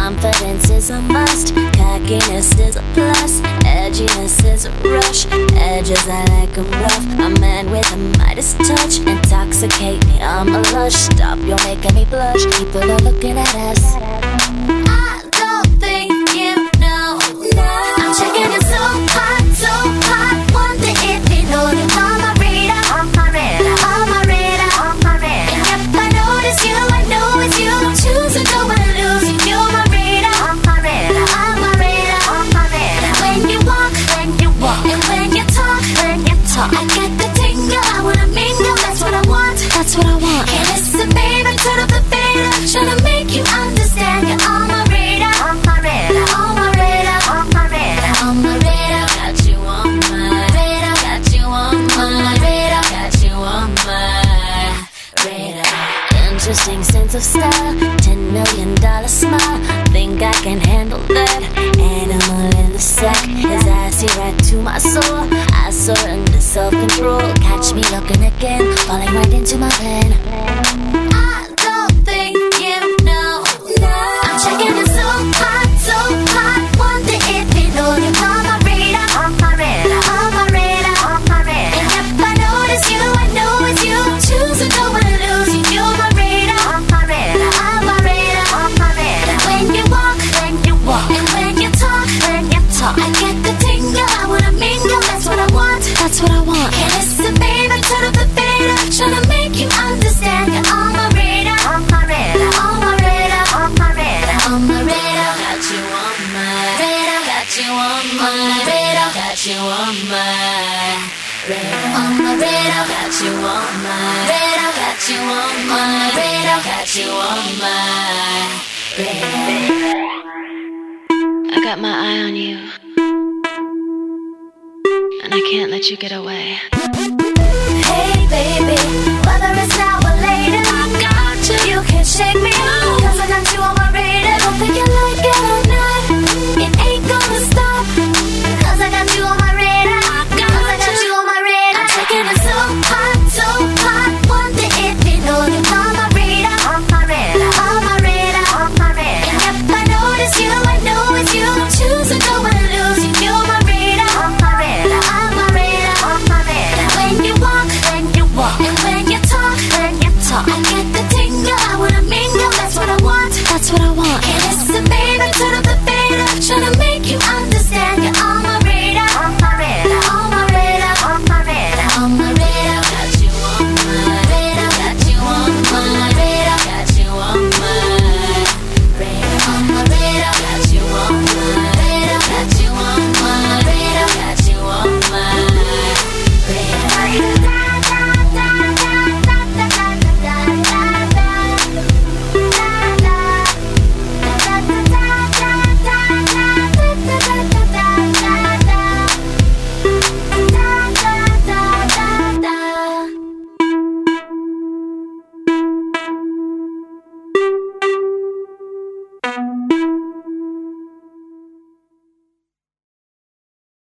Confidence is a must, cockiness is a plus, edginess is a rush, edges I like 'em rough. A man with a Midas touch, intoxicate me, I'm a lush. Stop, you're making me blush, people are looking at us. I don't think you know, I'm checking it so hot, wonder if you know that on my radar, on my radar, on my radar, on my radar. And if I notice you, I know it's you, don't choose or don't wanna lose you, you're my radar, on my radar, on my radar, on my radar. When you walk, and when you talk, I get the tingle, I wanna mingle, that's what I want, that's what I want. Hey listen baby, turn up the fader, tryna make you understand, you're on my radar, on my radar, on my radar, on my radar, on my radar. Got you on my radar, got you on my radar, got you on my radar. Interesting sense of style, $10 million smile, think I can handle that. Animal in the sack, his eyes see right to my soul. I surrender self-control, catch me looking again, falling right into my plan. I don't think you know, I'm checking it so hot, wonder if you know you're on my radar, on my radar, on my radar, on my radar. And if I notice you, I know it's you, don't choose or don't wanna lose you, you're my radar, on my radar, on my radar, on my radar. When you walk, and when you talk, I get the tingle, I wanna mingle, that's what I want, that's what I want. Hey listen baby, turn up the fader, tryna make you understand, you're on my radar, on my radar, on my radar, on my radar, on my radar. Got you on my radar, got you on my radar, got you on my radar, on my radar. Got you on my radar, got you on my radar, got you on my radar. I got my eye on you, and I can't let you get away. Hey baby, whether it's now or later, I got you. You can't shake me, 'cause I got you on my